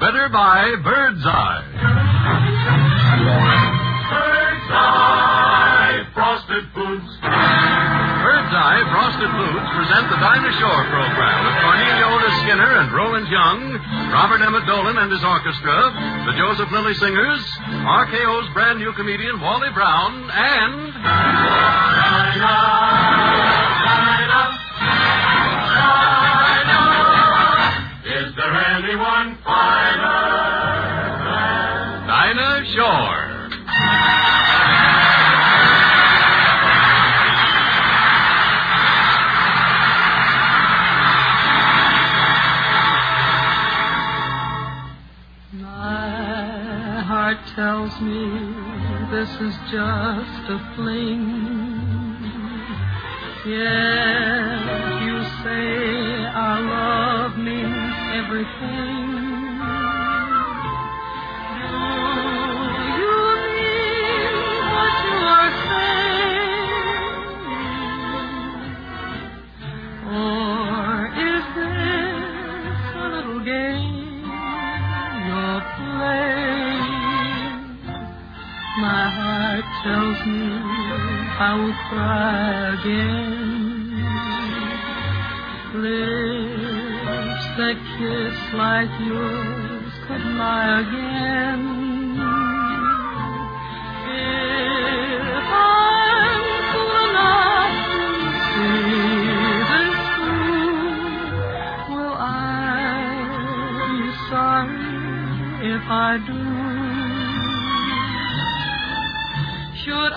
Better buy Bird's Eye. Bird's Eye Frosted Foods. Bird's Eye Frosted Foods present the Dinah Shore program with Cornelia Otis Skinner and Roland Young, Robert Emmett Dolan and his orchestra, the Joseph Lilly Singers, RKO's brand new comedian Wally Brown, and... Is there anyone finer than Dinah Shore? My heart tells me this is just a fling. Yes, you say our love means everything. Do you mean what you are saying? Or is this a little game you're playing? My heart tells me I will cry again. Lips that kiss like yours could lie again. If I'm fool enough to see this through, will I be sorry if I do? Should I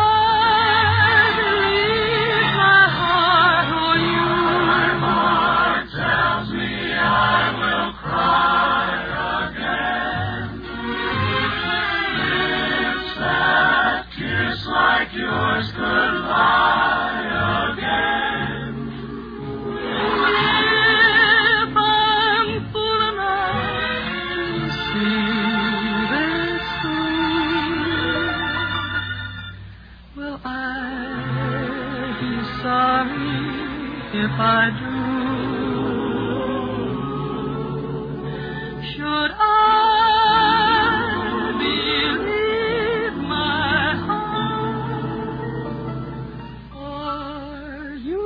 believe my heart or you? My heart tells me I will cry again. Lips that kiss like yours could lie again. If I'm fool enough to see this through, will I be sorry if I do? Should I believe my heart or you?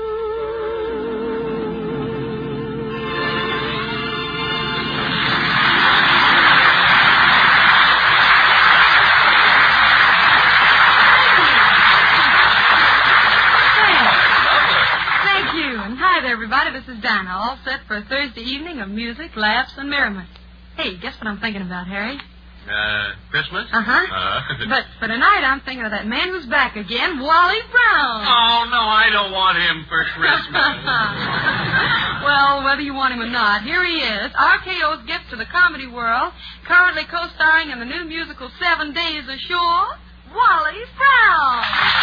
Thank you, and hi there, everybody. This is Dinah, all set for a Thursday evening of music, laughs, and merriment. Hey, guess what I'm thinking about, Harry? Christmas? But for tonight, I'm thinking of that man who's back again, Wally Brown. Oh, no, I don't want him for Christmas. Well, whether you want him or not, here he is, RKO's gift to the comedy world, currently co-starring in the new musical 7 Days Ashore, Wally Brown.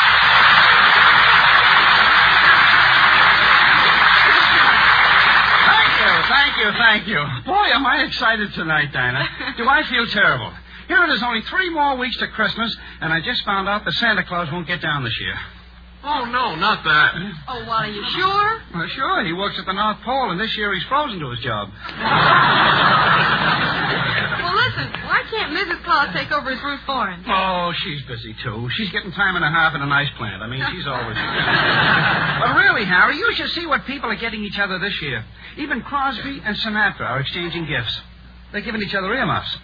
Thank you. Boy, am I excited tonight, Dinah. Do I feel terrible. Here it is, only 3 more weeks to Christmas, and I just found out that Santa Claus won't get down this year. Oh, no, not that. Oh, Wally, you sure? Well, sure. He works at the North Pole, and this year he's frozen to his job. Well, listen, why can't Mrs. Claus take over his roof for him? Oh, she's busy, too. She's getting time and a half in an ice plant. I mean, she's always... But really, Harry, you should see what people are getting each other this year. Even Crosby and Sinatra are exchanging gifts. They're giving each other earmuffs.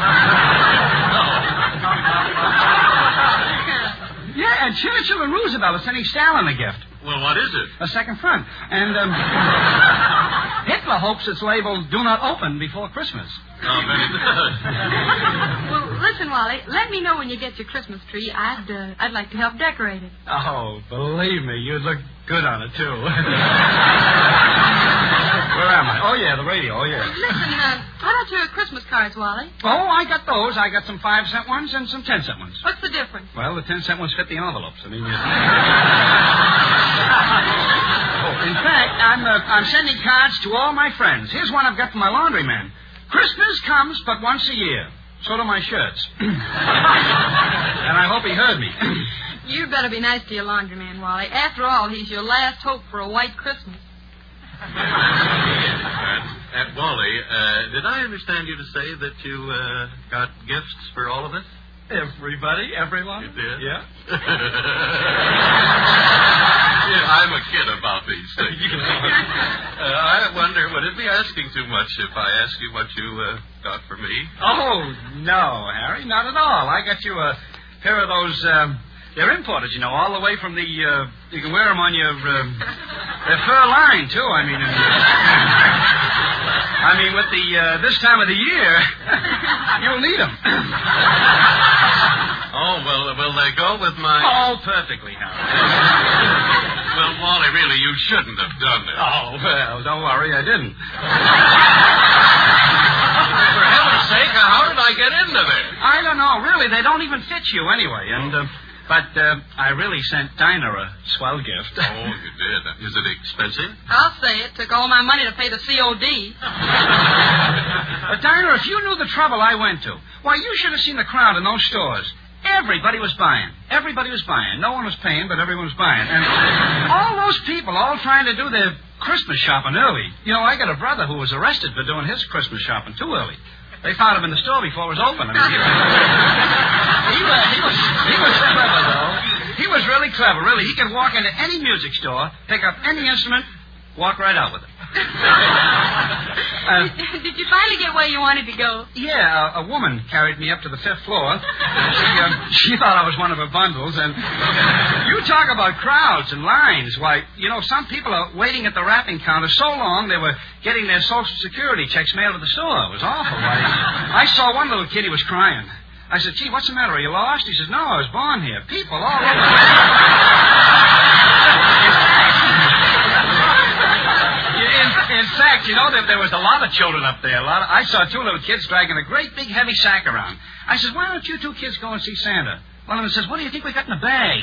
Yeah, and Churchill and Roosevelt are sending Stalin a gift. Well, what is it? A second front. And Hitler hopes it's labeled "Do Not Open" before Christmas. Oh, very good. Well, listen, Wally, let me know when you get your Christmas tree. I'd like to help decorate it. Oh, believe me, you'd look good on it, too. Where am I? Oh, yeah, the radio. Oh, yeah. Listen, how about your Christmas cards, Wally? Oh, I got those. I got some 5-cent ones and some 10-cent ones. What's the difference? Well, the 10-cent ones fit the envelopes. I mean, in fact, I'm sending cards to all my friends. Here's one I've got from my laundryman. Christmas comes but once a year. So do my shirts. And I hope he heard me. You'd better be nice to your laundryman, Wally. After all, he's your last hope for a white Christmas. Wally, did I understand you to say that you got gifts for all of us? Everybody? Everyone? You did? Yeah. Yeah, I'm a kid about these things. I wonder, would it be asking too much if I asked you what you got for me? Oh, no, Harry, not at all. I got you a pair of those, they're imported, you know, all the way from the, you can wear them on your, they're fur lined, too. I mean, with the, this time of the year, you'll need them. Oh, well, will they go with my... Oh, perfectly, Harry. Well, Wally, really, you shouldn't have done it. Oh, well, don't worry, I didn't. For heaven's sake, how did I get into this? I don't know. Really, they don't even fit you anyway. And, but I really sent Dinah a swell gift. Oh, you did? Is it expensive? I'll say it. Took all my money to pay the COD. But, Dinah, if you knew the trouble I went to, why, you should have seen the crowd in those stores. Everybody was buying. Everybody was buying. No one was paying, but everyone was buying. And all those people all trying to do their Christmas shopping early. You know, I got a brother who was arrested for doing his Christmas shopping too early. They found him in the store before it was open. I mean, he was clever, though. He was really clever, really. He could walk into any music store, pick up any instrument, walk right out with it. Did you finally get where you wanted to go? Yeah, a woman carried me up to the 5th floor. She thought I was one of her bundles, and you talk about crowds and lines. Why, you know, some people are waiting at the wrapping counter so long they were getting their Social Security checks mailed to the store. It was awful. I saw one little kid, he was crying. I said, gee, what's the matter? Are you lost? He says, no, I was born here. People all over. In fact, you know, there was a lot of children up there. I saw 2 little kids dragging a great big heavy sack around. I said, why don't you 2 kids go and see Santa? One of them says, what do you think we got in the bag?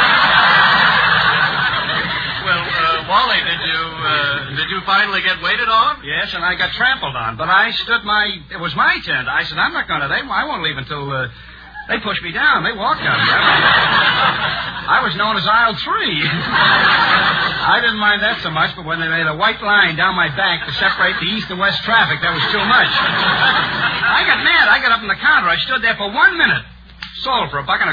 Well, Wally, did you finally get waited on? Yes, and I got trampled on. But it was my turn. I said, I'm not going to. I won't leave until they pushed me down. They walked out. I was known as aisle 3. I didn't mind that so much, but when they made a white line down my back to separate the east and west traffic, that was too much. I got mad. I got up on the counter. I stood there for 1 minute. Sold for $1.25. Boy,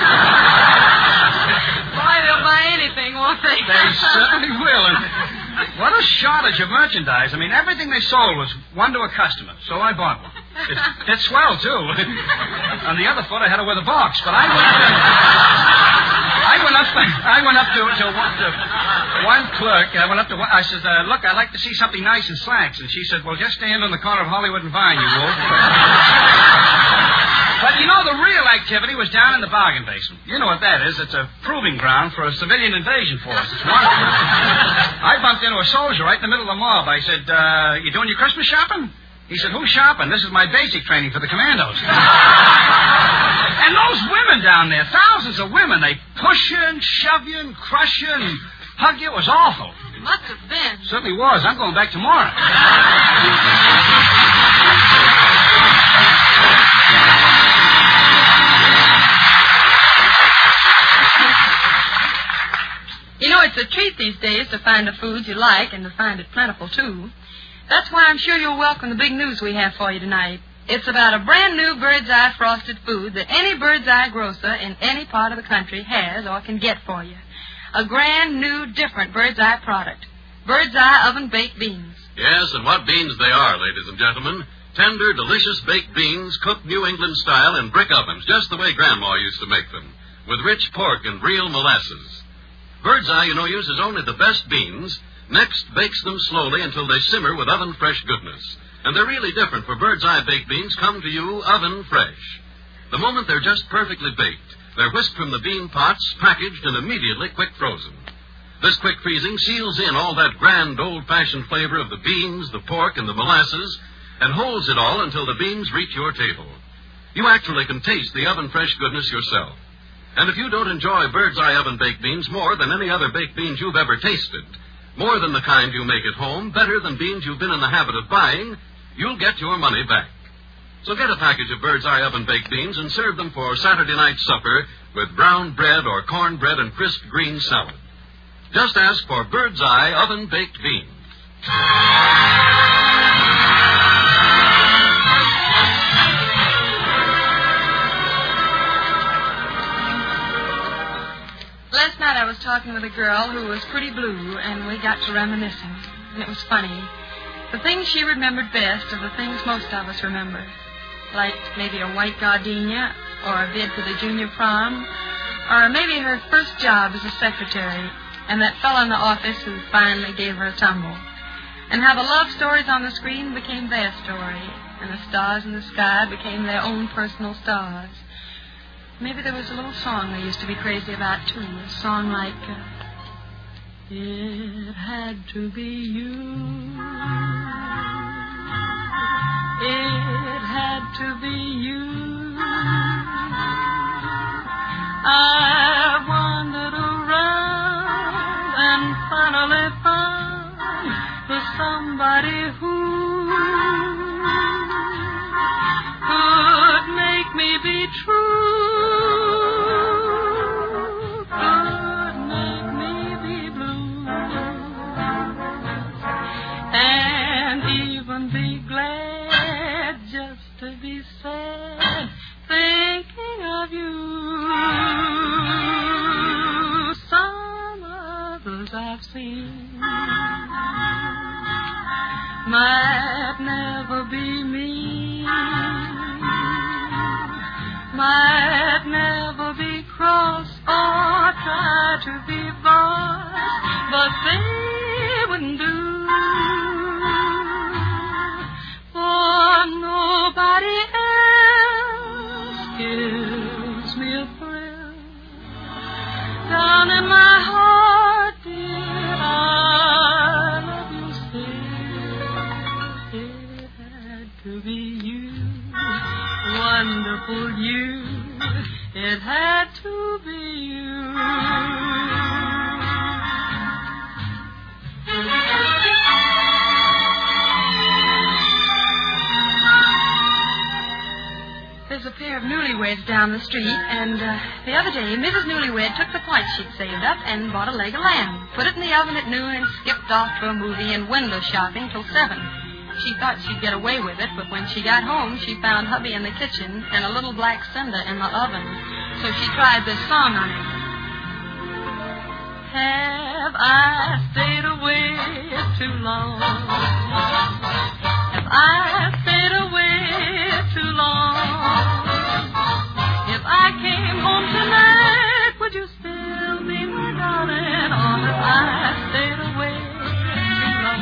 they'll buy anything, won't they? They certainly will. And what a shortage of merchandise. I mean, everything they sold was one to a customer, so I bought one. It fits swell, too. On the other foot, I had to wear the box, but I went up to one clerk. I said, look, I'd like to see something nice in slacks. And she said, well, just stand on the corner of Hollywood and Vine, you wolf. But, you know, the real activity was down in the bargain basement. You know what that is. It's a proving ground for a civilian invasion force. It's wonderful. I bumped into a soldier right in the middle of the mob. I said, you doing your Christmas shopping? He said, who's shopping? This is my basic training for the commandos. And those women down there, thousands of women, they push you and shove you and crush you and hug you. It was awful. It must have been. Certainly was. I'm going back tomorrow. You know, it's a treat these days to find the foods you like and to find it plentiful, too. That's why I'm sure you'll welcome the big news we have for you tonight. It's about a brand new Bird's Eye frosted food that any Bird's Eye grocer in any part of the country has or can get for you. A grand new, different Bird's Eye product. Bird's Eye oven-baked beans. Yes, and what beans they are, ladies and gentlemen. Tender, delicious baked beans cooked New England style in brick ovens, just the way Grandma used to make them, with rich pork and real molasses. Bird's Eye, you know, uses only the best beans, next bakes them slowly until they simmer with oven-fresh goodness. And they're really different, for Bird's Eye baked beans come to you oven-fresh. The moment they're just perfectly baked, they're whisked from the bean pots, packaged, and immediately quick-frozen. This quick freezing seals in all that grand old-fashioned flavor of the beans, the pork, and the molasses, and holds it all until the beans reach your table. You actually can taste the oven-fresh goodness yourself. And if you don't enjoy Bird's Eye oven-baked beans more than any other baked beans you've ever tasted, more than the kind you make at home, better than beans you've been in the habit of buying, you'll get your money back. So get a package of Bird's Eye oven-baked beans and serve them for Saturday night supper with brown bread or cornbread and crisp green salad. Just ask for Bird's Eye oven-baked beans. talking with a girl who was pretty blue, and we got to reminiscing. And it was funny. The things she remembered best are the things most of us remember. Like maybe a white gardenia, or a bid to the junior prom, or maybe her first job as a secretary, and that fellow in the office who finally gave her a tumble. And how the love stories on the screen became their story, and the stars in the sky became their own personal stars. Maybe there was a little song they used to be crazy about, too. A song like, It had to be you. It had to be you. I wandered around and finally found the somebody who could make me be true. Be glad just to be sad, thinking of you. Some others I've seen might never be me, might never be cross or try to be boss, but they wouldn't do. Nobody else gives me a thrill. Down in my heart, dear, I love you still. It had to be you, wonderful you. It had to be you. There's a pair of newlyweds down the street, and the other day, Mrs. Newlywed took the points she'd saved up and bought a leg of lamb, put it in the oven at noon, and skipped off to a movie and window shopping till 7. She thought she'd get away with it, but when she got home, she found hubby in the kitchen and a little black cinder in the oven. So she tried this song on him. Have I stayed away too long? Have I stayed away too long? If I came home tonight, would you still be my darling? Or have I stayed away too long?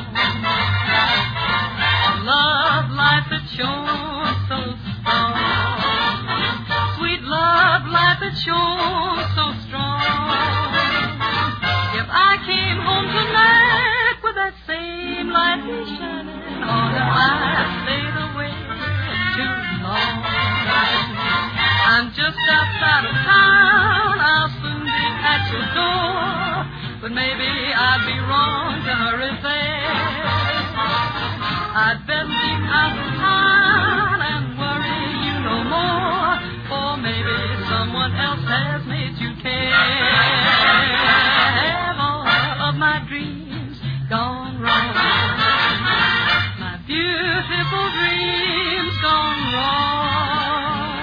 Love life that shows so strong, sweet love life that shows so strong. If I came home tonight with that same light shining, or have I stayed away too long? I'm just outside of town, I'll soon be at your door, but maybe I'd be wrong to hurry there. I'd better keep out of town and worry you no more, for maybe someone else has made you care. Have all of my dreams gone wrong? My beautiful dreams gone wrong?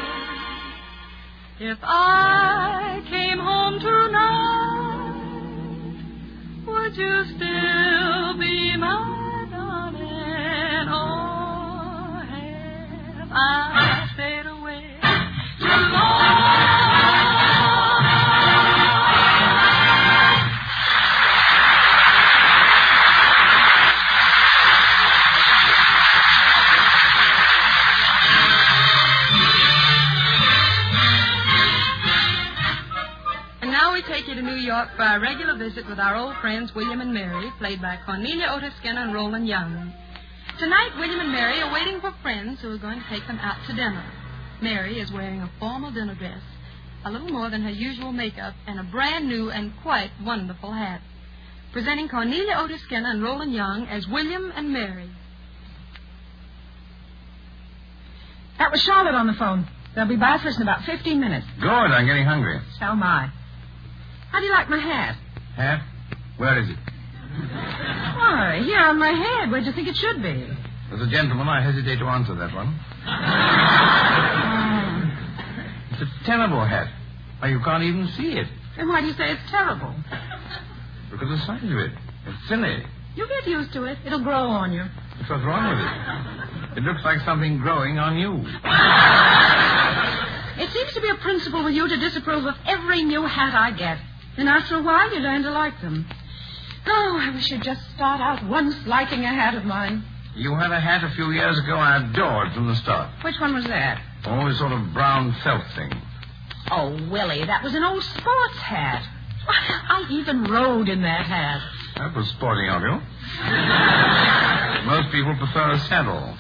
If I came home tonight, would you still be my darling, or have I stayed away too long? Take you to New York for our regular visit with our old friends William and Mary, played by Cornelia Otis Skinner and Roland Young. Tonight, William and Mary are waiting for friends who are going to take them out to dinner. Mary is wearing a formal dinner dress, a little more than her usual makeup, and a brand new and quite wonderful hat. Presenting Cornelia Otis Skinner and Roland Young as William and Mary. That was Charlotte on the phone. They'll be by for us in about 15 minutes. Good, I'm getting hungry. So am I. How do you like my hat? Hat? Where is it? Why, here on my head. Where'd you think it should be? As a gentleman, I hesitate to answer that one. It's a terrible hat. Why, you can't even see it. Then why do you say it's terrible? Look at the size of it. It's silly. You'll get used to it. It'll grow on you. What's wrong with it? It looks like something growing on you. It seems to be a principle with you to disapprove of every new hat I get. And after a while, you learn to like them. Oh, I wish you'd just start out once liking a hat of mine. You had a hat a few years ago I adored from the start. Which one was that? Oh, a sort of brown felt thing. Oh, Willie, that was an old sports hat. I even rode in that hat. That was sporting of you. Most people prefer a saddle.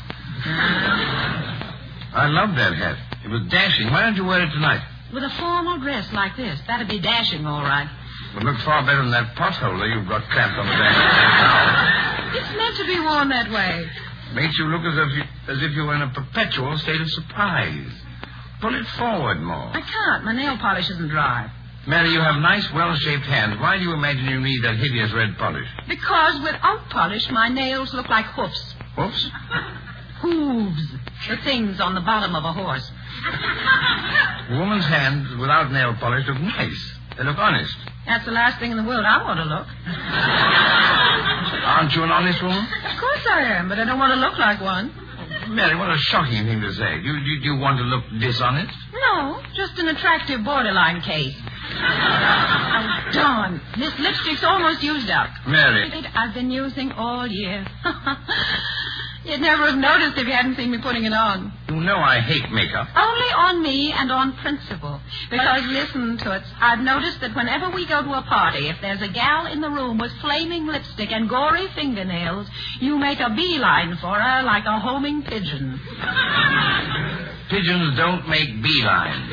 I love that hat. It was dashing. Why don't you wear it tonight? With a formal dress like this. That'd be dashing, all right. It would look far better than that potholder you've got clamped on the back of your It's meant to be worn that way. Makes you look as if you were in a perpetual state of surprise. Pull it forward more. I can't. My nail polish isn't dry. Mary, you have nice, well-shaped hands. Why do you imagine you need that hideous red polish? Because without polish, my nails look like hoofs. Hoofs? Hooves. The things on the bottom of a horse. A woman's hands without nail polish look nice. They look honest. That's the last thing in the world I want to look. Aren't you an honest woman? Of course I am, but I don't want to look like one. Mary, what a shocking thing to say. Do you want to look dishonest? No, just an attractive borderline case. Oh, darn. This lipstick's almost used up. Mary. I've been using all year. You'd never have noticed if you hadn't seen me putting it on. You know I hate makeup. Only on me and on principle. Because, listen, Toots, I've noticed that whenever we go to a party, if there's a gal in the room with flaming lipstick and gory fingernails, you make a beeline for her like a homing pigeon. Pigeons don't make beelines.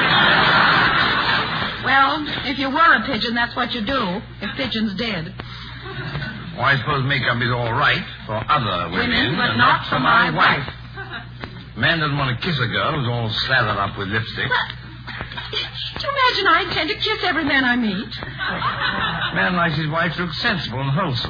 Well, if you were a pigeon, that's what you do, if pigeons did. Well, I suppose makeup is all right for other women, but not for my wife. Man doesn't want to kiss a girl who's all slathered up with lipstick. Do you imagine I intend to kiss every man I meet? Man likes his wife to look sensible and wholesome.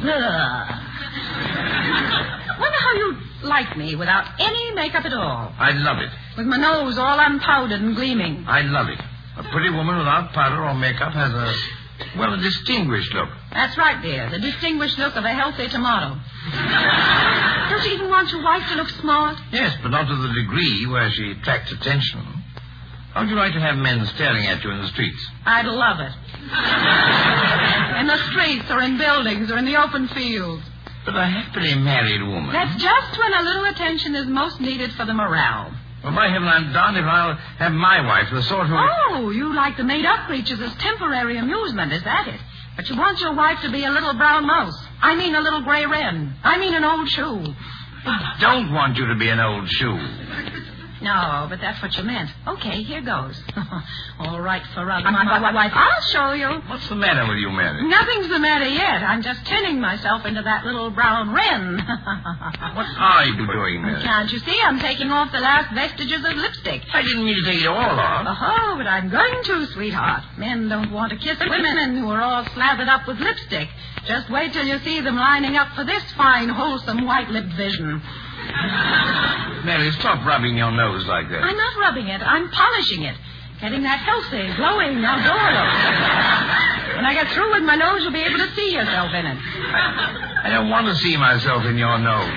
Wonder how you like me without any makeup at all. I'd love it. With my nose all unpowdered and gleaming. I'd love it. A pretty woman without powder or makeup has a distinguished look. That's right, dear. The distinguished look of a healthy tomato. Don't you even want your wife to look smart? Yes, but not to the degree where she attracts attention. How'd you like to have men staring at you in the streets? I'd love it. In the streets or in buildings or in the open fields. But a happily married woman... That's just when a little attention is most needed for the morale. Well, why haven't I done if I'll have my wife, the sort who... Oh, you like the made-up creatures as temporary amusement, is that it? But you want your wife to be a little brown mouse. I mean a little gray wren. I mean an old shoe. I don't want you to be an old shoe. No, but that's what you meant. Okay, here goes. All right, Ferrari. My wife, I'll show you. What's the matter with you, Mary? Nothing's the matter yet. I'm just turning myself into that little brown wren. What are you doing, Mary? Can't you see? I'm taking off the last vestiges of lipstick. I didn't mean to take it all off. Oh, but I'm going to, sweetheart. Men don't want to kiss women who are all slathered up with lipstick. Just wait till you see them lining up for this fine, wholesome, white-lipped vision. Mary, stop rubbing your nose like that. I'm not rubbing it. I'm polishing it. Getting that healthy, glowing outdoor look. When I get through with my nose, you'll be able to see yourself in it. I don't want to see myself in your nose.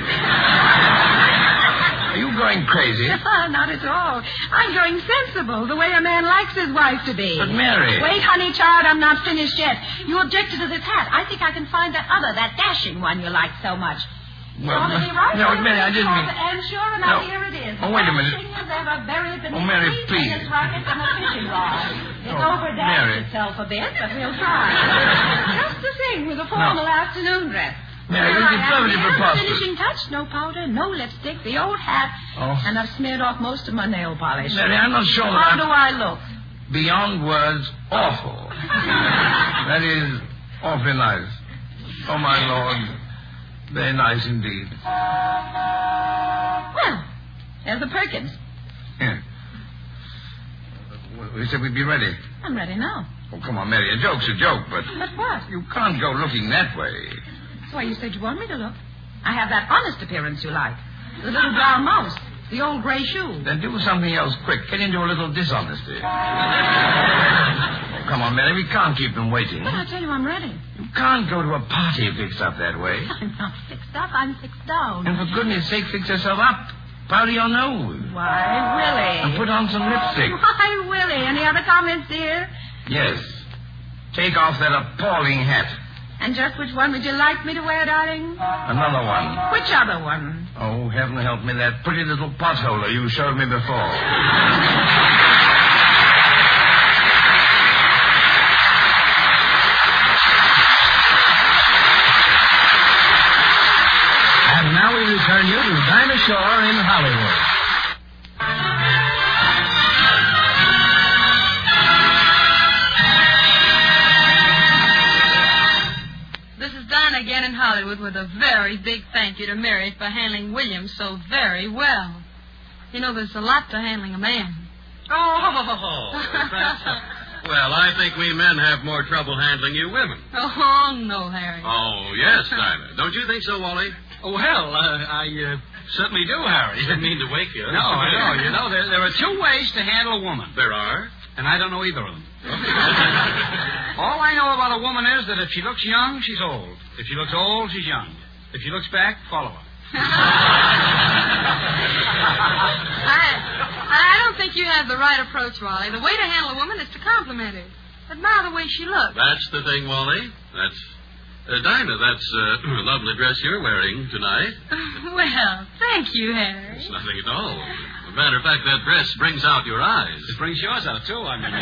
Are you going crazy? Not at all. I'm going sensible, the way a man likes his wife to be. But, Mary... Wait, honey, child, I'm not finished yet. You objected to this hat. I think I can find that dashing one you like so much. Well, right no, Mary, I didn't mean... And sure enough, here it is. Oh, wait a minute. Oh, Mary, please. It's overdashed itself a bit, but we'll try. Just the thing with a formal afternoon dress. Mary, this is perfectly preposterous. Finishing touch, no powder, no lipstick, the old hat, and I've smeared off most of my nail polish. Mary, I'm not sure that How do I look? Beyond words, awful. That is awfully nice. Oh, my Lord. Very nice indeed. Well, there's the Perkins. Yeah. We said we'd be ready. I'm ready now. Oh, come on, Mary. A joke's a joke, but... But what? You can't go looking that way. That's why you said you want me to look. I have that honest appearance you like. The little brown mouse. The old gray shoe. Then do something else quick. Get into a little dishonesty. come on, Mary. We can't keep them waiting. But I tell you, I'm ready. You can't go to a party fixed up that way. I'm not fixed up. I'm fixed down. And for goodness sake, fix yourself up. Powder your nose. Why, Willie. And put on some lipstick. Why, Willie. Any other comments, dear? Yes. Take off that appalling hat. And just which one would you like me to wear, darling? Another one. Which other one? Oh, heaven help me, that pretty little potholer you showed me before. And now we return you to Dinah Shore in Hollywood. This is Dinah again in Hollywood with a very big thank you to Mary for handling William so very well. You know, there's a lot to handling a man. Well, I think we men have more trouble handling you women. Oh, no, Harry. Oh, yes, Dinah. Don't you think so, Wally? Oh, well, I certainly do, Harry. Didn't mean to wake you. No, I know. You know, there are two ways to handle a woman. There are? And I don't know either of them. All I know about a woman is that if she looks young, she's old. If she looks old, she's young. If she looks back, follow her. I don't think you have the right approach, Wally. The way to handle a woman is to compliment her. Admire the way she looks. That's the thing, Wally. That's... Dinah, that's a lovely dress you're wearing tonight. Well, thank you, Harry. It's nothing at all. As a matter of fact, that dress brings out your eyes. It brings yours out, too, I mean.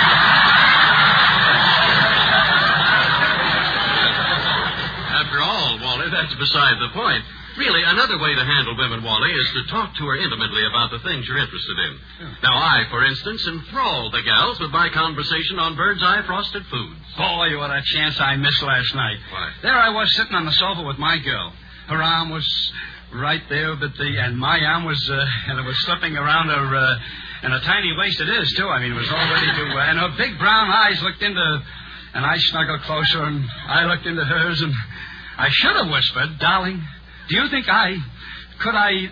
After all, Wally, that's beside the point. Really, another way to handle women, Wally, is to talk to her intimately about the things you're interested in. Yeah. Now, I, for instance, enthrall the gals with my conversation on Bird's Eye frosted foods. Boy, what a chance I missed last night. Why? There I was sitting on the sofa with my girl. Her arm was right there, and my arm was, and it was slipping around her, and a tiny waist it is, too. I mean, it was all ready to, and her big brown eyes looked into, and I snuggled closer, and I looked into hers, and I should have whispered, darling, do you think have I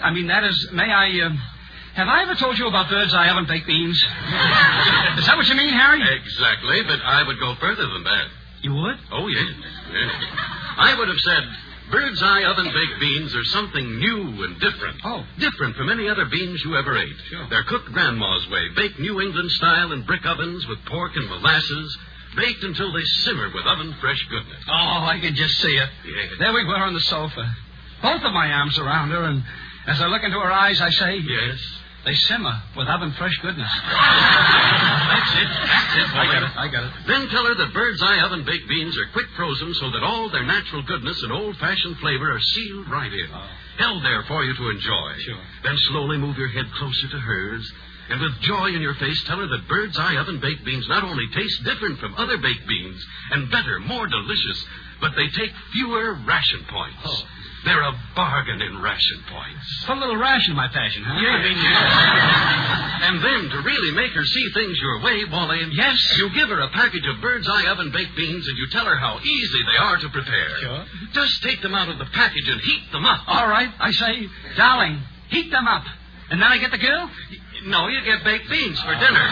ever told you about Bird's Eye oven baked beans? Is that what you mean, Harry? Exactly, but I would go further than that. You would? Oh, yes. I would have said, Bird's Eye oven baked beans are something new and different. Oh. Different from any other beans you ever ate. Sure. They're cooked Grandma's way, baked New England style in brick ovens with pork and molasses, baked until they simmer with oven-fresh goodness. Oh, I can just see it. Yes. There we were on the sofa. Both of my arms around her, and as I look into her eyes, I say... Yes? They simmer with oven-fresh goodness. That's it. I got it. Then tell her that Bird's Eye oven-baked beans are quick frozen so that all their natural goodness and old-fashioned flavor are sealed right in. Oh. Held there for you to enjoy. Sure. Then slowly move your head closer to hers, and with joy in your face, tell her that Bird's Eye oven-baked beans not only taste different from other baked beans, and better, more delicious, but they take fewer ration points. Oh. They're a bargain in ration points. Put a little rash in my passion, huh? Yeah. And then, to really make her see things your way, Wally, yes, you give her a package of Bird's Eye oven-baked beans, and you tell her how easy they are to prepare. Sure. Just take them out of the package and heat them up. All right. I say, darling, heat them up. And then I get the girl? No, you get baked beans for dinner.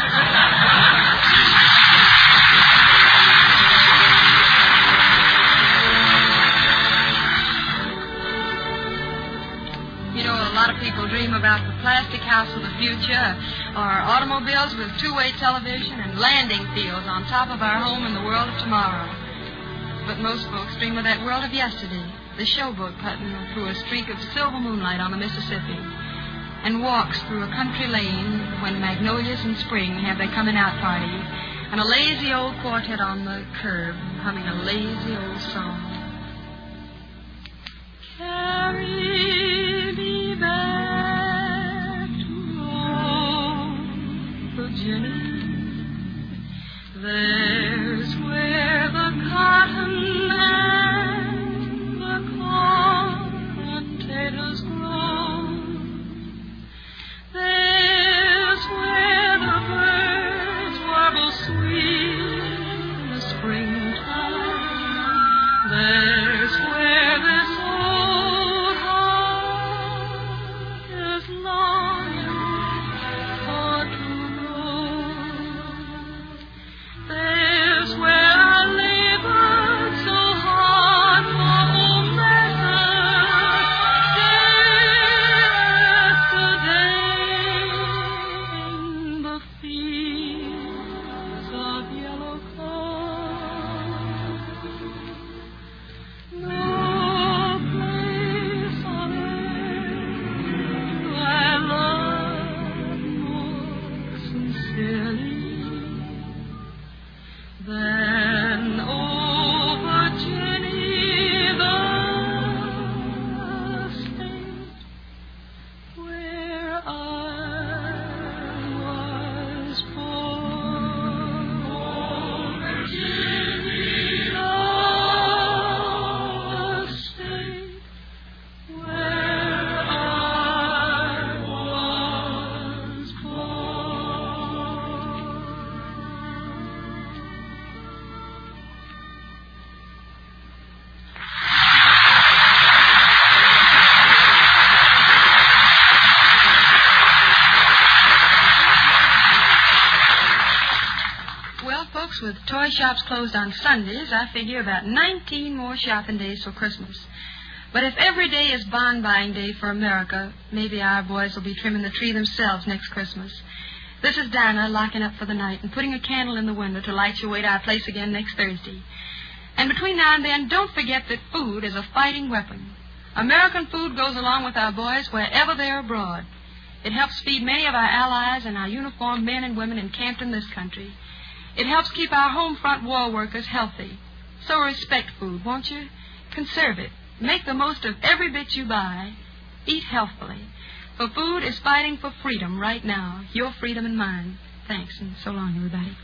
You know, a lot of people dream about the plastic house of the future, or automobiles with two-way television and landing fields on top of our home in the world of tomorrow. But most folks dream of that world of yesterday, the showboat putting through a streak of silver moonlight on the Mississippi, and walks through a country lane when magnolias in spring have their coming-out parties, and a lazy old quartet on the curb humming a lazy old song. Carry me back to old Virginia. There's where the cotton and the corn and potatoes grow. There's where the birds warble sweet in the springtime. There's where this old heart is longing for to know. with toy shops closed on Sundays, I figure about 19 more shopping days for Christmas. But if every day is bond buying day for America, maybe our boys will be trimming the tree themselves next Christmas. This is Dinah locking up for the night and putting a candle in the window to light you away to our place again next Thursday. And between now and then, don't forget that food is a fighting weapon. American food goes along with our boys wherever they're abroad. It helps feed many of our allies and our uniformed men and women encamped in this country. It helps keep our home front war workers healthy. So respect food, won't you? Conserve it. Make the most of every bit you buy. Eat healthfully. For food is fighting for freedom right now. Your freedom and mine. Thanks, and so long, everybody.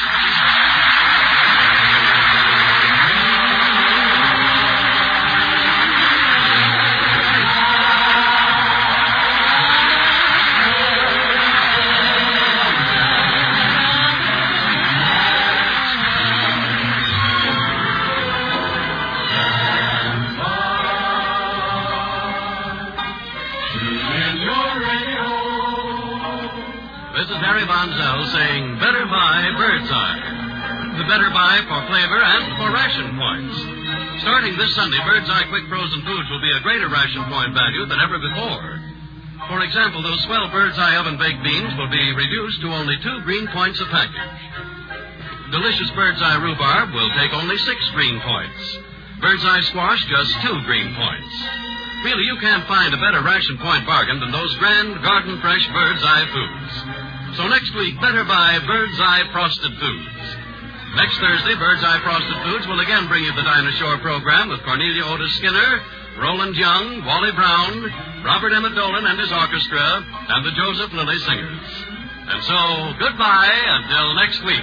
This is Harry Von Zell saying, better buy Bird's Eye. The better buy for flavor and for ration points. Starting this Sunday, Bird's Eye Quick Frozen Foods will be a greater ration point value than ever before. For example, those swell Bird's Eye oven-baked beans will be reduced to only 2 green points a package. Delicious Bird's Eye rhubarb will take only 6 green points. Bird's Eye squash, just 2 green points. Really, you can't find a better ration point bargain than those grand, garden-fresh Bird's Eye foods. So next week, better buy Bird's Eye Frosted Foods. Next Thursday, Bird's Eye Frosted Foods will again bring you the Dinah Shore program with Cornelia Otis Skinner, Roland Young, Wally Brown, Robert Emmett Dolan and his orchestra, and the Joseph Lilly Singers. And so, goodbye until next week.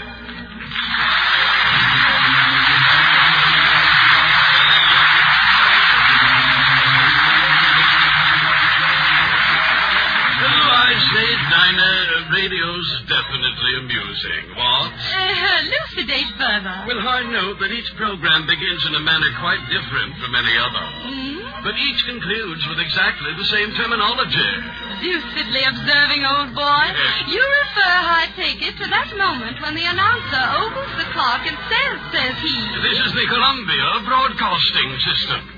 Dinah, radio's definitely amusing. What? Elucidate further. Well, I know that each program begins in a manner quite different from any other. But each concludes with exactly the same terminology. Deucedly observing, old boy. Yes. You refer, I take it, to that moment when the announcer opens the clock and says he. This is the Columbia Broadcasting System.